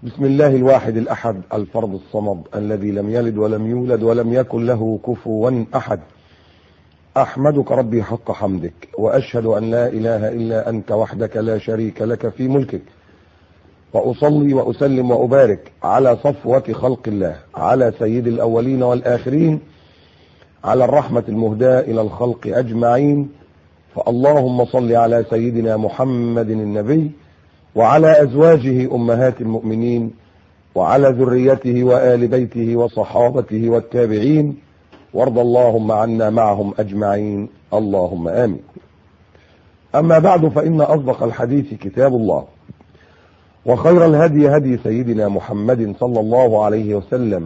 بسم الله الواحد الأحد الفرد الصمد الذي لم يلد ولم يولد ولم يكن له كفوا أحد. أحمدك ربي حق حمدك، وأشهد أن لا إله إلا أنت وحدك لا شريك لك في ملكك، وأصلي وأسلم وأبارك على صفوة خلق الله، على سيد الأولين والآخرين، على الرحمة المهداة إلى الخلق أجمعين. فاللهم صل على سيدنا محمد النبي وعلى أزواجه أمهات المؤمنين وعلى ذريته وآل بيته وصحابته والتابعين، وارض اللهم عنا معهم أجمعين، اللهم آمين. أما بعد، فإن أصدق الحديث كتاب الله، وخير الهدي هدي سيدنا محمد صلى الله عليه وسلم،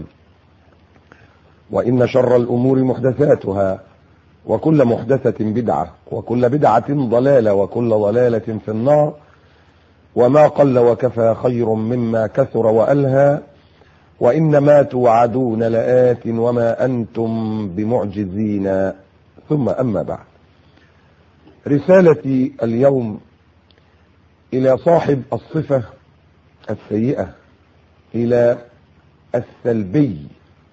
وإن شر الأمور محدثاتها، وكل محدثة بدعة، وكل بدعة ضلالة، وكل ضلالة في النار. وما قل وكفى خير مما كثر وألهى، وإنما توعدون لآت وما أنتم بمعجزين. ثم أما بعد، رسالتي اليوم إلى صاحب الصفة السيئة، إلى السلبي.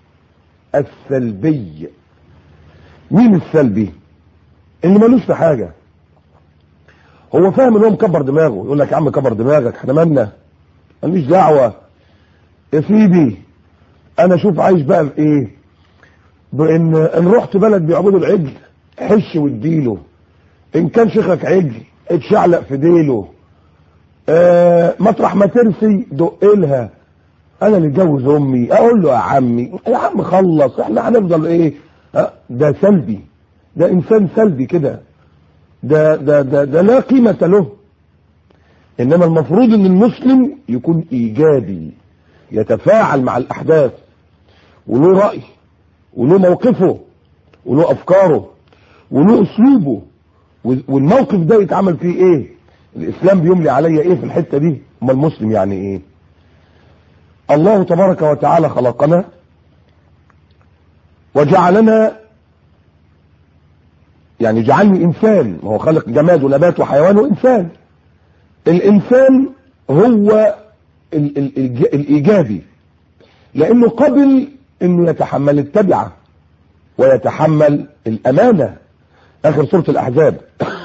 مين السلبي؟ اللي ملوش في حاجة، هو فاهم ان هو مكبر دماغه. يقول لك يا عم كبر دماغك، احنا مالنا، ماليش دعوه يا سيدي. انا شوف عايش بقى في ايه؟ ان رحت بلد بيعبدوا العجل، حش واديله. ان كان شيخك عجل اتشعلق في ديله. مطرح ما ترسي دقلها. انا اللي اتجوز امي، اقول له يا عمي يا عم خلص، احنا هنفضل ايه؟ ده سلبي، ده انسان سلبي كده، ده لا قيمة له. انما المفروض ان المسلم يكون ايجابي، يتفاعل مع الاحداث، وله رأي، وله موقفه، وله افكاره، وله اسلوبه، والموقف ده يتعمل فيه ايه؟ الاسلام بيملي عليا ايه في الحتة دي؟ اما المسلم يعني ايه؟ الله تبارك وتعالى خلقنا وجعلنا، يعني جعلني انسان، هو خلق جماد ونبات وحيوان وانسان. الانسان هو الايجابي، لانه قبل انه يتحمل التبعة ويتحمل الامانة. اخر سورة الاحزاب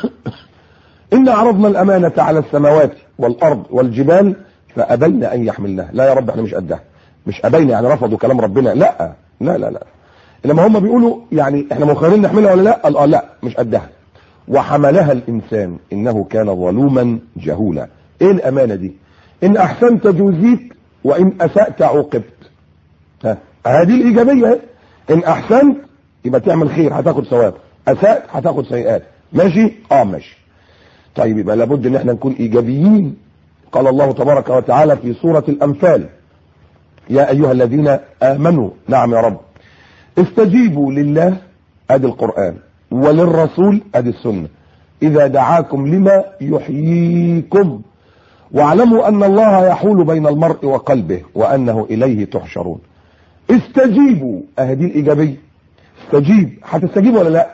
إن عرضنا الامانة على السماوات والارض والجبال فابين ان يحملنها. لا يا رب احنا مش قدها، مش ابين يعني رفضوا كلام ربنا، لا لا لا لا. لما هم بيقولوا يعني احنا مخيرين نحملها ولا لا، قال لا مش قدها. وحملها الانسان انه كان ظلوما جهولا. ايه الامانه دي؟ ان احسنت جوزيت وان اسأت عوقبت. هذه الايجابيه. ان احسنت يبقى تعمل خير هتاخد ثواب، اسأت هتاخد سيئات. ماشي؟ ماشي. طيب يبقى لابد ان احنا نكون ايجابيين. قال الله تبارك وتعالى في سورة الانفال: يا ايها الذين امنوا، نعم يا رب، استجيبوا لله، ادي القرآن، وللرسول، ادي السنة، اذا دعاكم لما يحييكم، واعلموا ان الله يحول بين المرء وقلبه وانه اليه تحشرون. استجيبوا، اهدي الايجابية. استجيب، هتستجيب ولا لا؟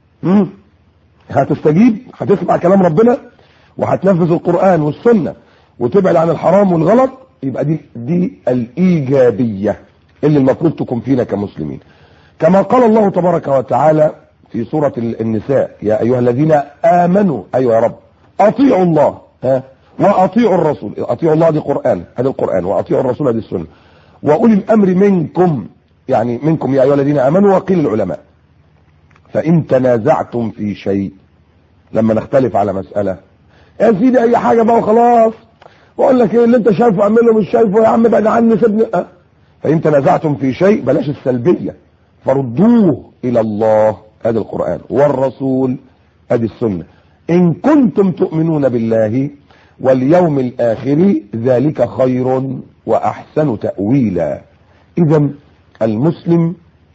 هتستجيب، هتسمع كلام ربنا وهتنفذ القرآن والسنة وتبعد عن الحرام والغلط. يبقى دي الايجابية اللي المفروض تكون فينا كمسلمين. كما قال الله تبارك وتعالى في سورة النساء: يا أيها الذين آمنوا، أيها يا رب، أطيعوا الله وأطيعوا الرسول. أطيعوا الله دي قرآن، هذا القرآن، وأطيعوا الرسول هذه السنة، وأولي الأمر منكم، يعني منكم يا أيها الذين آمنوا. وقيل العلماء: فإن تنازعتم في شيء، لما نختلف على مسألة، يا سيدي أي حاجة بقى وخلاص، وأقول لك إيه اللي أنت شايفه أعمله، مش شايفه يا عم بعد عني سيبني. فإن تنازعتم في شيء، بلاش السلبية، فردوه الى الله، ادي القرآن، والرسول، ادي السنة، ان كنتم تؤمنون بالله واليوم الاخر ذلك خير واحسن تأويلا. اذا المسلم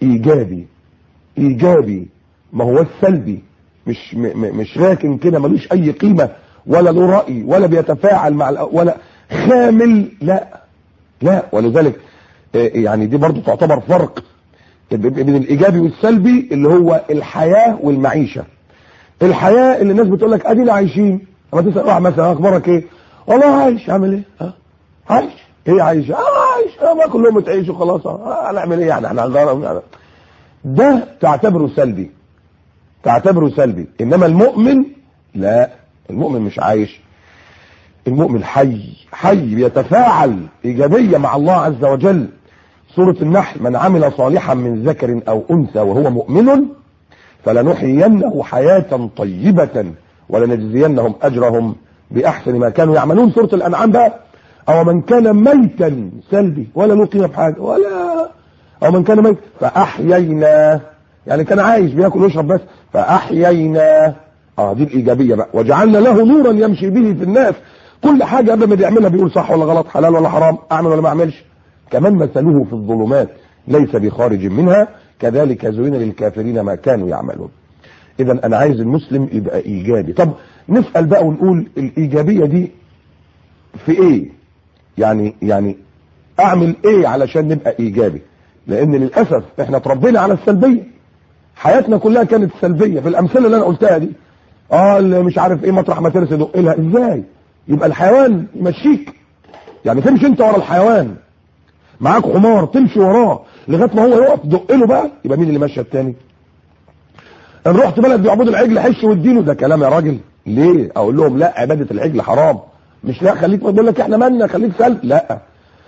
ايجابي، ما هو السلبي مش راكن كده ملوش اي قيمة، ولا له رأي، ولا بيتفاعل مع ولا خامل، لا. ولذلك يعني دي برضو تعتبر فرق بين الايجابي والسلبي، اللي هو الحياة والمعيشة. الحياة اللي الناس بتقول لك ادينا عايشين، اما تسأل واحد مثلا اخبارك ايه؟ والله عايش. اعمل ايه؟ عايش. ايه عايش؟ عايش، ما كلهم تعيشوا خلاص، هنعمل ايه يعني؟ احنا هنغير. ده تعتبره سلبي، تعتبره سلبي. انما المؤمن لا، المؤمن مش عايش، المؤمن حي، حي بيتفاعل ايجابيه مع الله عز وجل. سورة النحل: من عمل صالحا من ذكر او انثى وهو مؤمن فلنحيينه حياة طيبة ولنجزينهم اجرهم باحسن ما كانوا يعملون. سورة الانعام بقى: او من كان ميتا، سلبي، ولا نقيم بحاجة، ولا او من كان ميتا فاحييناه، يعني كان عايش بياكل ويشرب بس، فاحييناه، دي الايجابية بقى. وجعلنا له نورا يمشي به في الناس. كل حاجة قبل ما بيعملها بيقول صح ولا غلط، حلال ولا حرام، اعمل ولا ما اعملش. كمان مثله في الظلمات ليس بخارج منها كذلك زين للكافرين ما كانوا يعملون. اذا انا عايز المسلم يبقى ايجابي. طب نسأل بقى ونقول الايجابية دي في ايه؟ يعني اعمل ايه علشان نبقى ايجابي؟ لان للاسف احنا اتربينا على السلبية، حياتنا كلها كانت سلبية. في الامثله اللي انا قلتها دي، اللي مش عارف ايه، مطرح ما ترسي دق لها. ازاي يبقى الحيوان يمشيك؟ يعني تمشي انت ورا الحيوان، معاك حمار تمشي وراه لغايه ما هو يقف دق له بقى، يبقى مين اللي ماشي التاني؟ ان رحت بلد بيعبدوا العجل حش واديله، ده كلام يا راجل. ليه؟ اقول لهم لا، عباده العجل حرام. مش لا خليك بقول لك احنا مالنا، خليك سلب. لا،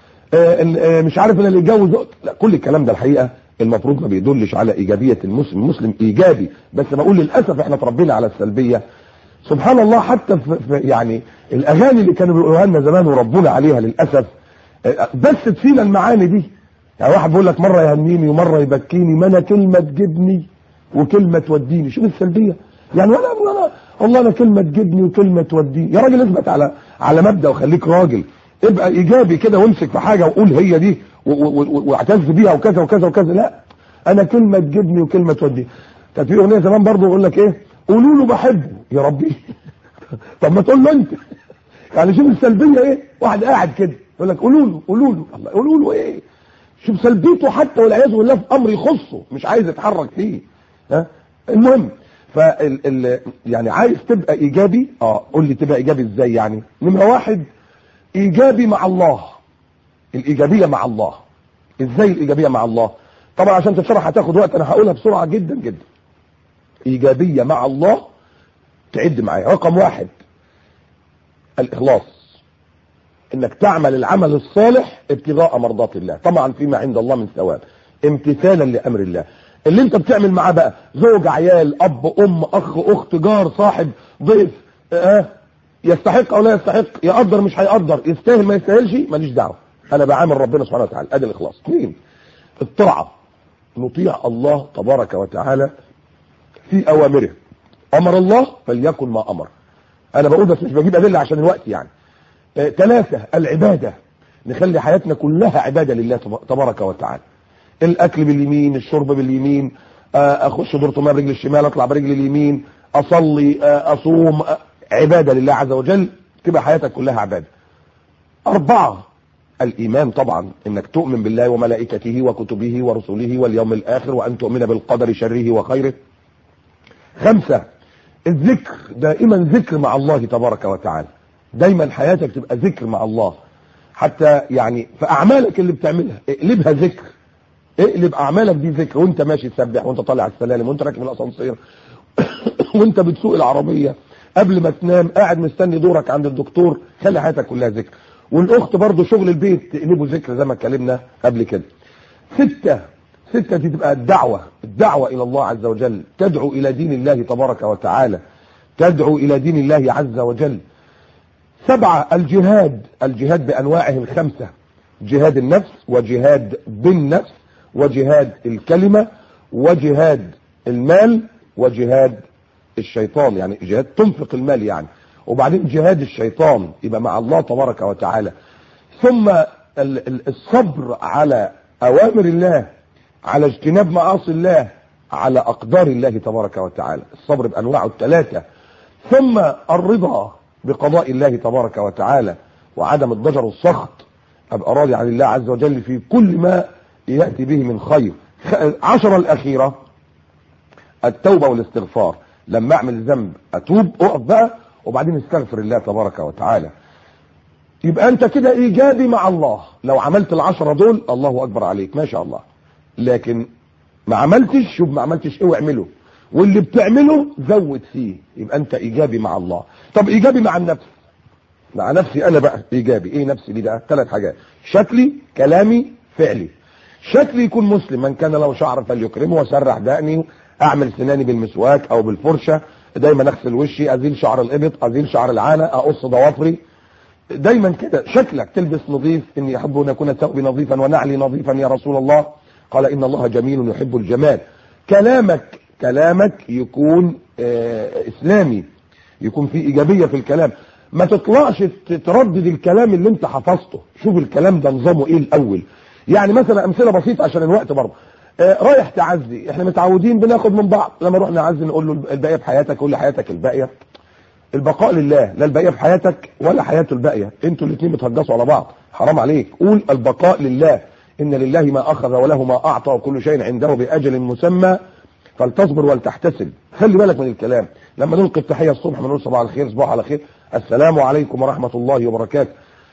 مش عارف انا اللي اتجوز، لا، كل الكلام ده الحقيقه المفروض ما بيدلش على ايجابيه المسلم. المسلم ايجابي، بس بقول للاسف احنا اتربينا على السلبيه. سبحان الله، حتى في يعني الاغاني اللي كانوا بيقولوها لنا زمان وربونا عليها للاسف بثت فينا المعاني دي. يعني واحد بيقول لك مره يهنيني ومره يبكيني، ما انا كلمه تجيبني وكلمه توديني. شوف السلبيه يعني. ولا والله انا كلمه تجيبني وكلمه توديني. يا راجل اثبت على مبدا وخليك راجل، ابقى ايجابي كده وامسك في حاجه وقول هي دي واعتز بيها وكذا وكذا وكذا. لا، انا كلمه تجيبني وكلمه توديني. كانت في اغنيه زمان برضه يقول لك ايه؟ قولوا له بحبه يا ربي. طب ما تقول له انت. يعني شوف السلبيه ايه. واحد قاعد كده يقول لك قولوا له الله، قولوا له ايه؟ شوف سلبيته حتى والعياذ بالله في امر يخصه، مش عايز يتحرك فيه. المهم، يعني عايز تبقى ايجابي. قول لي تبقى ايجابي ازاي يعني؟ نمره واحد، ايجابي مع الله. الايجابيه مع الله ازاي؟ الايجابيه مع الله طبعا عشان تشرح هتاخد وقت، انا هقولها بسرعه جدا جدا. ايجابيه مع الله، تعد معايا. رقم واحد، الاخلاص، انك تعمل العمل الصالح ابتغاء مرضات الله، طبعا فيما عند الله من ثواب، امتثالا لامر الله. اللي انت بتعمل معاه بقى، زوج، عيال، اب، ام، اخ، اخت، جار، صاحب، ضيف، يستحق او لا يستحق، يقدر مش هيقدر، يستاهل ما يستاهلش، ماليش دعوه، انا بعامل ربنا سبحانه وتعالى. ادي الاخلاص. اثنين، الطاعه، نطيع الله تبارك وتعالى في اوامره. امر الله فليكن ما امر. انا بقول بس مش بجيب ادله عشان الوقت يعني. ثلاثة، العبادة، نخلي حياتنا كلها عبادة لله تبارك وتعالى. الاكل باليمين، الشرب باليمين، اخش دورة الماء برجل الشمال، اطلع برجل اليمين، اصلي، اصوم، عبادة لله عز وجل، تبقى حياتك كلها عبادة. 4، الايمان، طبعا انك تؤمن بالله وملائكته وكتبه ورسله واليوم الاخر، وان تؤمن بالقدر شره وخيره. 5، الذكر، دائما ذكر مع الله تبارك وتعالى، دايما حياتك تبقى ذكر مع الله. حتى يعني في اعمالك اللي بتعملها اقلبها ذكر، اقلب اعمالك دي ذكر، وانت ماشي تسبح، وانت طالع على السلالم، وانت راكب الاسانسير، وانت بتسوق العربيه، قبل ما تنام، قاعد مستني دورك عند الدكتور، خلي حياتك كلها ذكر. والاخت برضو شغل البيت تقلبه ذكر زي ما اتكلمنا قبل كده. 6 دي تبقى الدعوة الى الله عز وجل، تدعو الى دين الله تبارك وتعالى، تدعو الى دين الله عز وجل. 7، الجهاد بانواعه 5، جهاد النفس، وجهاد بالنفس، وجهاد الكلمة، وجهاد المال، وجهاد الشيطان، يعني جهاد تنفق المال يعني، وبعدين جهاد الشيطان يبقى مع الله تبارك وتعالى. ثم الصبر على اوامر الله، على اجتناب معاصي الله، على اقدار الله تبارك وتعالى، الصبر بانواعه 3. ثم الرضا بقضاء الله تبارك وتعالى، وعدم الضجر والسخط، ابقى راضي عن الله عز وجل في كل ما ياتي به من خير. 10 الاخيره، التوبه والاستغفار، لما اعمل ذنب اتوب، اقف بقى وبعدين استغفر الله تبارك وتعالى. يبقى انت كده ايجابي مع الله. لو عملت ال10 دول الله اكبر عليك ما شاء الله، لكن ما عملتش، شوف ما عملتش ايه واعمله، واللي بتعمله زود فيه، يبقى انت ايجابي مع الله. طب ايجابي مع النفس، مع نفسي انا بقى ايجابي. ايه نفسي دي بقى؟ 3 حاجات: شكلي، كلامي، فعلي. شكلي يكون مسلم، من كان له شعر فليكرمه، واسرح دقني، اعمل سناني بالمسواك او بالفرشه، دايما اغسل وشي، ازيل شعر الابط، ازيل شعر العانه، اقص ضوافري، دايما كده. شكلك تلبس نظيف، اني احب ان يكون ثوبي نظيفا ونعلي نظيفا يا رسول الله، قال ان الله جميل يحب الجمال. كلامك يكون اسلامي، يكون فيه ايجابيه في الكلام. ما تطلعش تردد الكلام اللي انت حفظته، شوف الكلام ده نظامه ايه الاول. يعني مثلا امثله بسيطه عشان الوقت برضه. رايح تعزي، احنا متعودين بناخد من بعض، لما نروح نعزي نقول له الباقيه في حياتك، قول لي حياتك الباقيه. البقاء لله، لا الباقيه في حياتك ولا حياته الباقيه، انتوا الاثنين بتهجصوا على بعض، حرام عليك. قول البقاء لله، ان لله ما اخذ وله ما اعطى وكل شيء عنده باجل مسمى فلتصبر ولتحتسب. خلي بالك من الكلام. لما نلقي التحيه الصبح بنقول صباح الخير، صباح على خير، السلام عليكم ورحمه الله وبركاته.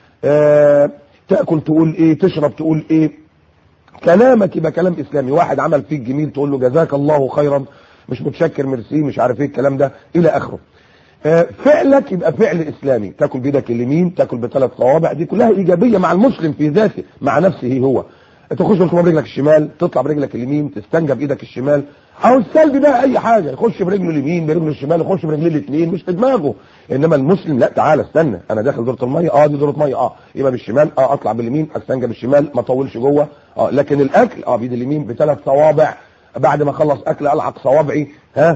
تاكل تقول ايه، تشرب تقول ايه، كلامك يبقى كلام اسلامي. واحد عمل فيك جميل تقول له جزاك الله خيرا، مش متشكر ميرسي مش عارف ايه الكلام ده الى اخره. فعلك يبقى فعل اسلامي، تاكل بايدك اليمين، تاكل ب3 صوابع، دي كلها ايجابيه مع المسلم في ذاته، مع نفسه هو. تخش بالكوع برجلك الشمال، تطلع برجلك اليمين، تستنجى بايدك الشمال. او السلبي بقى اي حاجه، يخش برجله اليمين برجله الشمال، يخش برجليه الاثنين، مش في دماغه. انما المسلم لا، تعالى استنى، انا داخل دوره الميه، دي دوره ميه، يبقى بالشمال، اطلع باليمين، استنجى بالشمال، ما اطولش جوه، لكن الاكل بايد اليمين ب3 صوابع، بعد ما اخلص اكل العق صوابعي،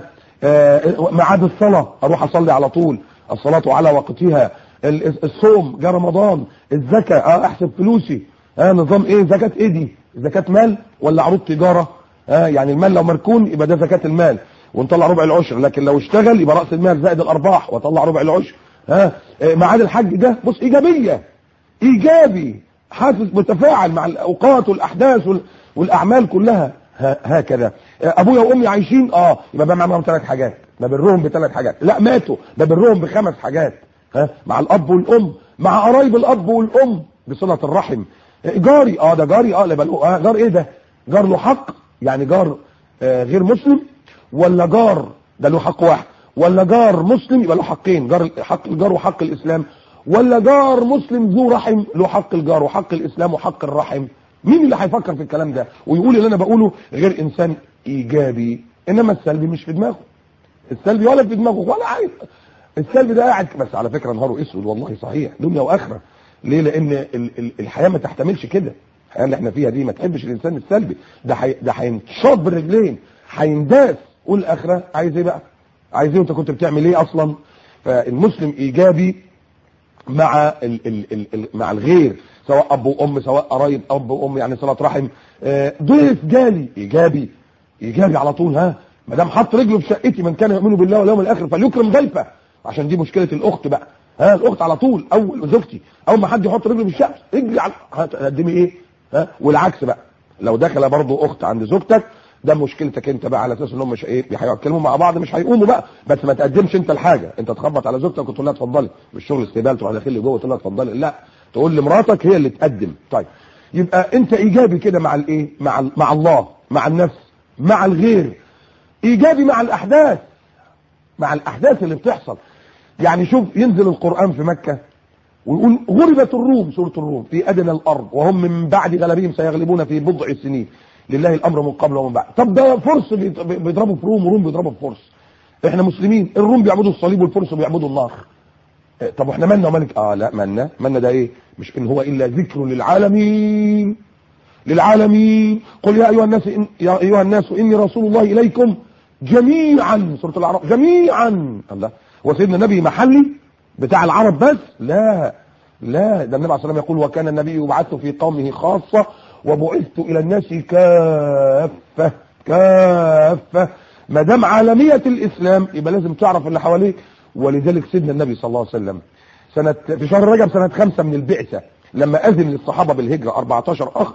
ميعاد الصلاه اروح اصلي على طول، الصلاه على وقتها، الصوم، جاء رمضان، الزكاه احسب فلوسي، نظام ايه، زكاه ايه دي؟ زكاه مال ولا عروض تجاره؟ يعني المال لو مركون يبقى ده زكاه المال ونطلع ربع العشر، لكن لو اشتغل يبقى راس المال زائد الارباح واطلع ربع العشر. ميعاد الحج ده بص ايجابيه، ايجابي، حاسس متفاعل مع الاوقات والاحداث والاعمال كلها. هكذا. ابويا وامي عايشين، يبقى بقى معاهم 3 حاجات، ببرهم ب3 حاجات، لا ماتوا ببرهم ب5 حاجات، مع الاب والام، مع قرايب الاب والام بصله الرحم. جاري، ده جاري، جار ايه ده؟ جار له حق، يعني جار غير مسلم، ولا جار ده له حق واحد، ولا جار مسلم يبقى له حقين، حق الجار وحق الاسلام، ولا جار مسلم ذو رحم له حق الجار وحق الاسلام وحق الرحم. مين اللي هيفكر في الكلام ده ويقول اللي انا بقوله غير انسان ايجابي؟ انما السلبي مش في دماغه، السلبي ولا في دماغه ولا عايز. السلبي ده قاعد بس، على فكره نهاره اسود والله، صحيح، دنيا واخره. ليه؟ لان الحياه ما تحتملش كده. الحياه اللي احنا فيها دي ما تحبش الانسان السلبي، ده هينشاط بالرجلين، هينداس. والاخره عايز ايه بقى؟ عايز ايه وانت كنت بتعمل ايه اصلا؟ فالمسلم ايجابي مع مع الغير، سواء اب وام، سواء قرايب اب وام، يعني صله رحم، ضيف جالي، ايجابي على طول. ما دام حط رجله في شقتي، من كان يؤمن بالله واليوم الاخر فليكرم ضيفه، عشان دي مشكله الاخت بقى. الاخت على طول، اول زوجتي اول ما حد يحط رجله في الشقه اجري هتقدمي ايه؟ والعكس بقى، لو دخل برضه اخت عند زوجتك، ده مشكلتك انت بقى، على اساس انهم مش هيتكلموا مع بعض، مش هيقوموا بقى، بس ما تقدمش انت الحاجه، انت تخبط على زوجتك وتقول لها اتفضلي، مش شغل استقبال تروح داخل لي جوه وتقول لها اتفضلي، لا، تقول لمراتك هي اللي تقدم. طيب، يبقى انت ايجابي كده مع الايه؟ مع الله، مع النفس، مع الغير، ايجابي مع الاحداث، اللي بتحصل. يعني شوف، ينزل القرآن في مكة ويقول غلبت الروم، سورة الروم، في أدنى الأرض وهم من بعد غلبهم سيغلبون في بضع سنين، لله الأمر من قبل ومن بعد. طب ده فرس بيضربوا في روم، وروم بيضربوا في فرس. احنا مسلمين، الروم بيعبدوا الصليب والفرس بيعبدوا النار. طب واحنا مالنا ومالك؟ لا، مالنا ده ايه؟ مش ان هو الا ذكر للعالمين. قل يا ايها الناس اني رسول الله اليكم جميعا، سورة الاعراف، جميعا. الله، هو سيدنا النبي محلي بتاع العرب بس؟ لا، ده النبي عليه الصلاه والسلام يقول وكان النبي يبعث في قومه خاصه وبعثت الى الناس كافه. ما دام عالميه الاسلام يبقى لازم تعرف اللي حواليك. ولذلك سيدنا النبي صلى الله عليه وسلم في شهر رجب سنه 5 من البعثه، لما اذن للصحابه بالهجره 14 اخ،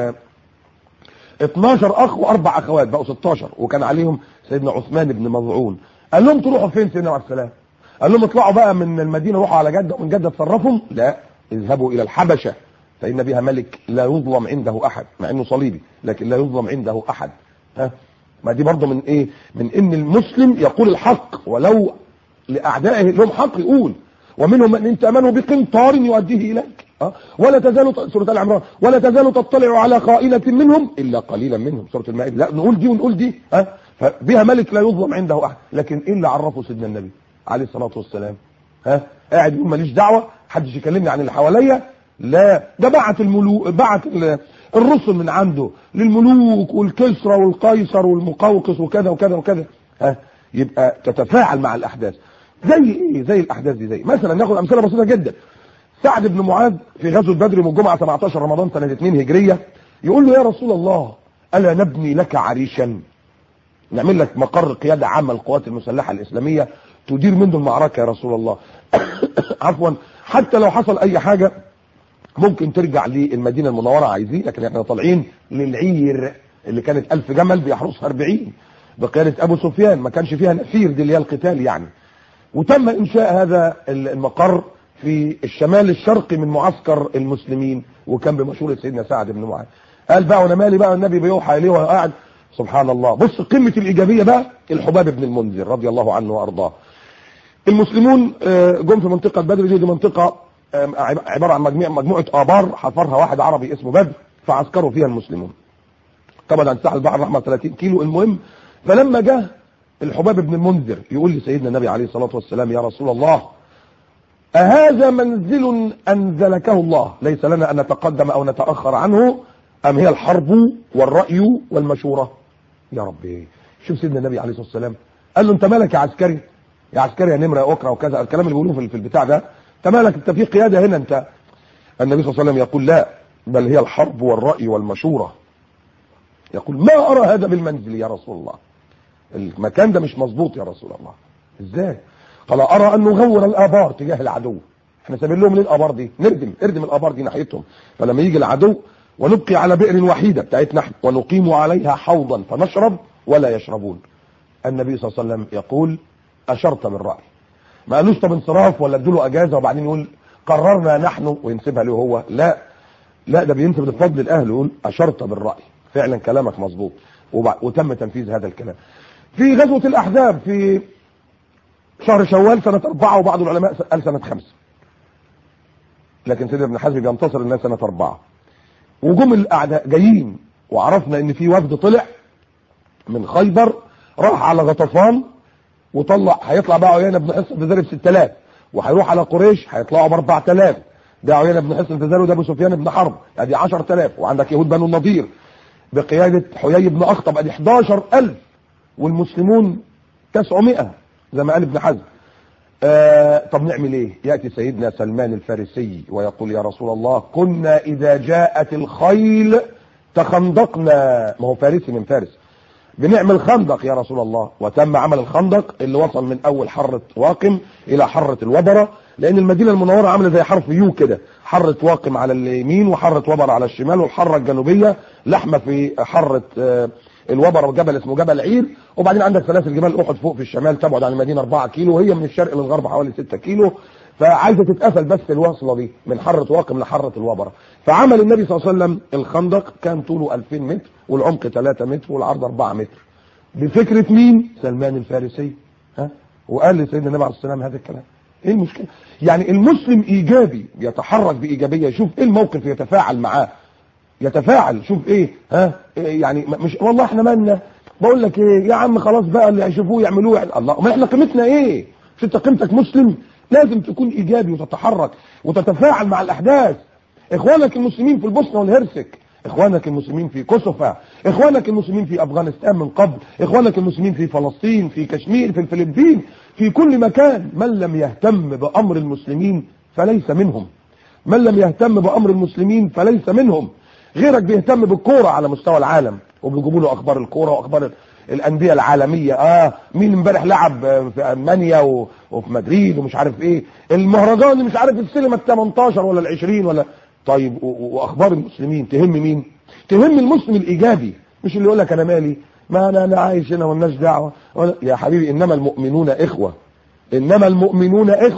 12 اخ و4 اخوات، بقوا 16، وكان عليهم سيدنا عثمان بن مظعون. قال لهم تروحوا فين سيدنا عليه السلام؟ قال لهم اطلعوا بقى من المدينه روحوا على جده، ومن جده تصرفهم؟ لا، اذهبوا الى الحبشة فان بها ملك لا يظلم عنده احد، مع انه صليبي لكن لا يظلم عنده احد. ما دي برضه من ايه؟ من ان المسلم يقول الحق ولو لاعدائه لهم حق يقول. ومنهم من ان تامنوا بقنطار يؤديه اليك. ولا تزال سوره ال عمران ولا تزال تطلع على خائنة منهم الا قليلا منهم. سوره المائده. لا نقول دي ونقول دي. فبها ملك لا يظلم عنده احد. لكن ايه اللي عرفه سيدنا النبي عليه الصلاه والسلام؟ قاعد يقول ماليش دعوه، محدش يكلمني عن اللي حواليا. لا، ده بعت الملوك، بعت الرسل من عنده للملوك والكسرى والقيصر والمقوقس وكذا وكذا وكذا. يبقى تتفاعل مع الاحداث. زي ايه؟ زي الاحداث دي، زي مثلا ناخد امثله بسيطه جدا. سعد بن معاذ في غزوه بدر من الجمعه 17 رمضان سنه 2 هجريه يقول له يا رسول الله الا نبني لك عريشا، نعمل لك مقر قياده عامه للقوات المسلحه الاسلاميه تدير منه المعركه يا رسول الله. عفوا، حتى لو حصل اي حاجه ممكن ترجع للمدينه المنوره عايزين، لكن احنا طالعين للعير اللي كانت 1000 جمل بيحرسها 40 بقياده ابو سفيان، ما كانش فيها نفير دي اللي هي القتال يعني. وتم انشاء هذا المقر في الشمال الشرقي من معسكر المسلمين، وكان بمشورة سيدنا سعد بن معاذ. قال بقى وانا مالي بقى، النبي بيوحى اليه وهو قاعد. سبحان الله. بص قمه الايجابيه بقى الحباب بن المنذر رضي الله عنه وارضاه. المسلمون جم في منطقه بدر دي منطقه عباره عن مجموعه ابار حفرها واحد عربي اسمه بدر، فعسكروا فيها المسلمون. طبعا عن ساحل البحر الاحمر 30 كيلو. المهم فلما جه الحباب بن المنذر يقول لسيدنا النبي عليه الصلاه والسلام يا رسول الله أهذا منزل أنزلكه الله ليس لنا أن نتقدم أو نتأخر عنه أم هي الحرب والرأي والمشورة؟ يا ربي، شوف سيدنا النبي عليه الصلاة والسلام قال له أنت مالك يا عسكري، يا عسكري يا نمرة يا أكرة وكذا، الكلام اللي بيقولوه في البتاع ده، أنت مالك، أنت في قيادة هنا أنت. النبي صلى الله عليه وسلم يقول لا، بل هي الحرب والرأي والمشورة. يقول ما أرى هذا بالمنزل يا رسول الله، المكان ده مش مظبوط يا رسول الله. إزاي؟ قال أرى أن نغور الآبار تجاه العدو. احنا سابين لهم ليه الآبار دي؟ اردم الآبار دي ناحيتهم، فلما يجي العدو ونبقي على بئر وحيدة بتاعتنا ونقيم عليها حوضا فنشرب ولا يشربون. النبي صلى الله عليه وسلم يقول أشرت بالرأي. ما قالوش طب انصراف ولا ادوا اجازه وبعدين يقول قررنا نحن وينسبها له هو. لا، ده بينسب لفضل الاهل، يقول اشرت بالراي، فعلا كلامك مظبوط، وتم تنفيذ هذا الكلام. في غزوه الاحزاب في شهر شوال سنه 4، وبعض العلماء قال سنه 5، لكن سيدنا ابن حزم بينتصر الناس سنه 4. وجم الاعداء جايين، وعرفنا ان في وفد طلع من خيبر راح على غطفان، وطلع هيطلع بقى عيينة بن حصن تزارب 6000، وهيروح على قريش هيطلعوا ب 4000. ده عيينة بن حصن تزارب، ده ابو سفيان بن حرب ادي 10000، وعندك يهود بنو النضير بقياده حيي بن اخطب ادي 11000، والمسلمون 900 زي ما قال ابن حزم. طب نعمل ايه؟ ياتي سيدنا سلمان الفارسي ويقول يا رسول الله كنا اذا جاءت الخيل تخندقنا، ما هو فارسي من فارس، بنعمل خندق يا رسول الله. وتم عمل الخندق اللي وصل من اول حرة واقم الى حرة الوبرة، لان المدينة المنورة عاملة زي حرف يو كده، حرة واقم على اليمين وحرة وبرة على الشمال، والحرة الجنوبية لحمة في حرة الوبرة وجبل اسمه جبل عير، وبعدين عندك سلاسل جبال احد فوق في الشمال تبعد عن المدينة 4 كيلو، وهي من الشرق للغرب حوالي 6 كيلو، فعايزه تتقفل بس الوصله دي من حرة واقم لحرة الوبرة. فعمل النبي صلى الله عليه وسلم الخندق، كان طوله 2000 متر والعمق 3 متر والعرض 4 متر، بفكرة مين؟ سلمان الفارسي. وقال لسيدنا النبي عليه الصلاه والسلام هذا الكلام. ايه المشكله؟ يعني المسلم ايجابي، يتحرك بايجابيه، يشوف ايه الموقف يتفاعل معاه، يتفاعل، شوف ايه يعني مش والله احنا مالنا، بقول لك ايه يا عم خلاص بقى اللي هيشوفوه يعملوه، الله ما احنا قيمتنا ايه؟ مش انت قيمتك مسلم؟ لازم تكون ايجابي وتتحرك وتتفاعل مع الاحداث. اخوانك المسلمين في البوسنه والهرسك، اخوانك المسلمين في كوسوفا، اخوانك المسلمين في افغانستان من قبل، اخوانك المسلمين في فلسطين، في كشمير، في الفلبين، في كل مكان. من لم يهتم بامر المسلمين فليس منهم، من لم يهتم بامر المسلمين فليس منهم. غيرك بيهتم بالكوره على مستوى العالم، وبيجيبوا له اخبار الكوره واخبار الانديه العالميه، مين امبارح لعب في المانيا وفي مدريد ومش عارف ايه، المهرجان مش عارف السينما ال18 ولا ال20 ولا. طيب واخبار المسلمين تهم مين؟ تهم المسلم الايجابي، مش اللي يقول لك انا مالي، ما انا عايش هنا والناس دعوه. يا حبيبي انما المؤمنون اخوه، انما المؤمنون اخوه،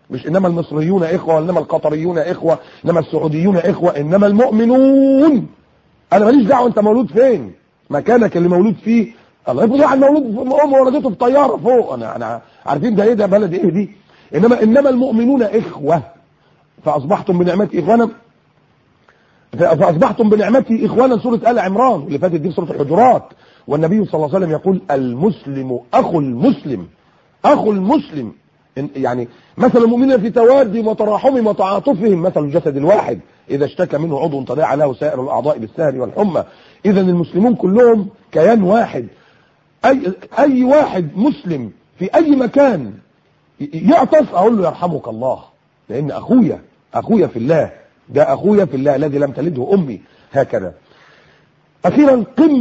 مش انما المصريون اخوه وانما القطريون اخوه انما السعوديون اخوه، انما المؤمنون. انا ماليش دعوه انت مولود فين، مكانك اللي مولود فيه. الله يفرض واحد مولود في امه ولدته في طياره فوق، انا عارفين ده ايه، ده بلد ايه دي. انما المؤمنون اخوه فاصبحتم بنعمتي اخوانا، فاصبحتم بنعمتي اخوانا. سوره ال عمران اللي فاتت دي سوره الحجرات. والنبي صلى الله عليه وسلم يقول المسلم اخو المسلم، اخو المسلم. يعني مثل المؤمنين في توادهم وتراحمهم وتعاطفهم مثل الجسد الواحد اذا اشتكى منه عضو تداعى له سائر الاعضاء بالسهر والحمى. اذا المسلمون كلهم كيان واحد. اي واحد مسلم في اي مكان يعطس اقول له يرحمك الله، لان اخويا في الله، ده اخويا في الله الذي لم تلده امي. هكذا. اخيرا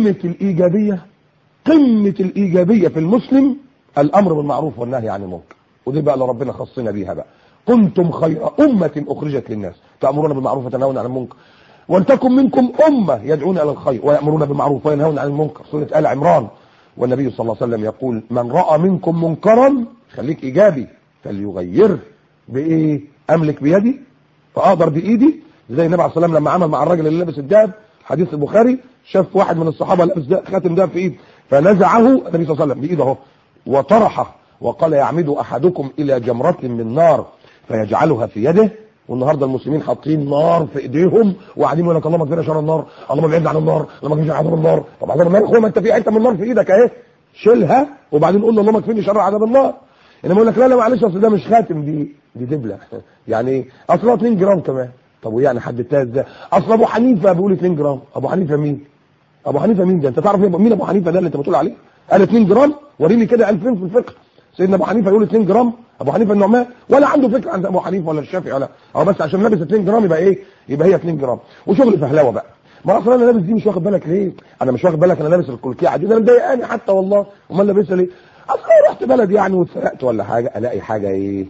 قمة الايجابية في المسلم الامر بالمعروف والنهي عن المنكر، ودي بقى اللي ربنا خصنا بيها بقى. كنتم خير امة اخرجت للناس تأمرون بالمعروف وتنهون عن المنكر ولتكن منكم امة يدعون الى الخير ويأمرون بالمعروف وينهون عن المنكر. سورة ال عمران. والنبي صلى الله عليه وسلم يقول من رأى منكم منكرا، خليك ايجابي، فليغيره بايه؟ املك بيدي فاقدر بايدي. زي النبي عليه الصلاه والسلام لما عمل مع الراجل اللي لابس الدهب، حديث البخاري، شاف واحد من الصحابه لابس خاتم دهب في ايده فنزعه النبي صلى الله عليه وسلم بايده اهو وطرحه وقال يعمد احدكم الى جمرة من نار فيجعلها في يده. والنهارده المسلمين حاطين نار في ايديهم وقاعدين يقول لك اللهم اكفنا شر النار، اللهم ابعدنا عن النار، اللهم اكفنا عذاب النار. طب عذاب النار اخويا، ما انت في حته من النار في ايدك اهي، شيلها وبعدين قول له اللهم اكفني شر عذاب النار. انما يقول لك لا معلش اصل ده مش خاتم، دي دبله يعني ايه؟ اصلا 2 جرام كمان. طب ويعني حددتها ازاي؟ اصل ابو حنيفه بيقول 2 جرام. ابو حنيفه مين؟ ابو حنيفه مين ده؟ انت تعرف مين ابو حنيفه ده اللي انت بتقول عليه؟ قال 2 جرام؟ وريني كده قال فين في الفقه سيدنا ابو حنيفه يقول 2 جرام؟ ابو حنيفه النعمان ولا عنده فكره عند ابو حنيفه ولا الشافعي ولا هو، بس عشان لابس 2 جرام يبقى ايه؟ يبقى هي 2 جرام. وشغل فهلوه بقى. ما اصلا انا لابس دي مش واخد بالك ليه؟ انا مش واخد بالك انا لابس الكلكيعه دي، ده مضايقاني حتى والله. امال لابسها ليه؟ اصل رحت بلد يعني واتسرقت ولا حاجه، الاقي حاجه ايه؟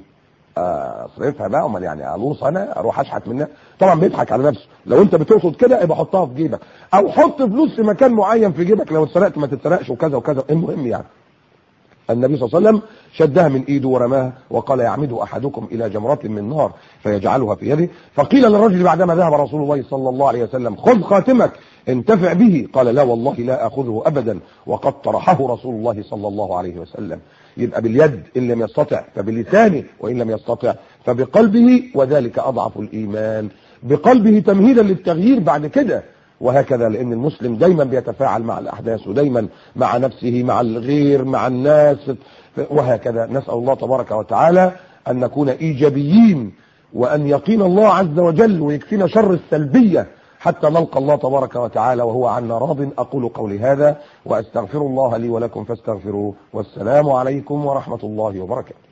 اصرفها بقى. امال يعني الوص انا اروح اشحت منها؟ طبعا بيضحك على نفسه. لو انت بتقصد كده يبقى حطها في جيبك او حط فلوس في مكان معين في جيبك، لو اتسرقت ما تتسرقش وكذا وكذا. المهم يعني النبي صلى الله عليه وسلم شدها من ايده ورماها وقال يعمد احدكم الى جمرة من نار فيجعلها في يده. فقيل للرجل بعدما ذهب رسول الله صلى الله عليه وسلم خذ خاتمك انتفع به، قال لا والله لا اخذه ابدا وقد طرحه رسول الله صلى الله عليه وسلم. يبقى باليد ان لم يستطع فبلسانه، وان لم يستطع فبقلبه، وذلك اضعف الايمان. بقلبه تمهيدا للتغيير بعد كده، وهكذا. لان المسلم دايما بيتفاعل مع الاحداث ودايما مع نفسه مع الغير مع الناس وهكذا. نسأل الله تبارك وتعالى ان نكون ايجابيين وان يقينا الله عز وجل ويكفينا شر السلبية حتى نلقى الله تبارك وتعالى وهو عنا راض. اقول قولي هذا واستغفر الله لي ولكم فاستغفروه، والسلام عليكم ورحمة الله وبركاته.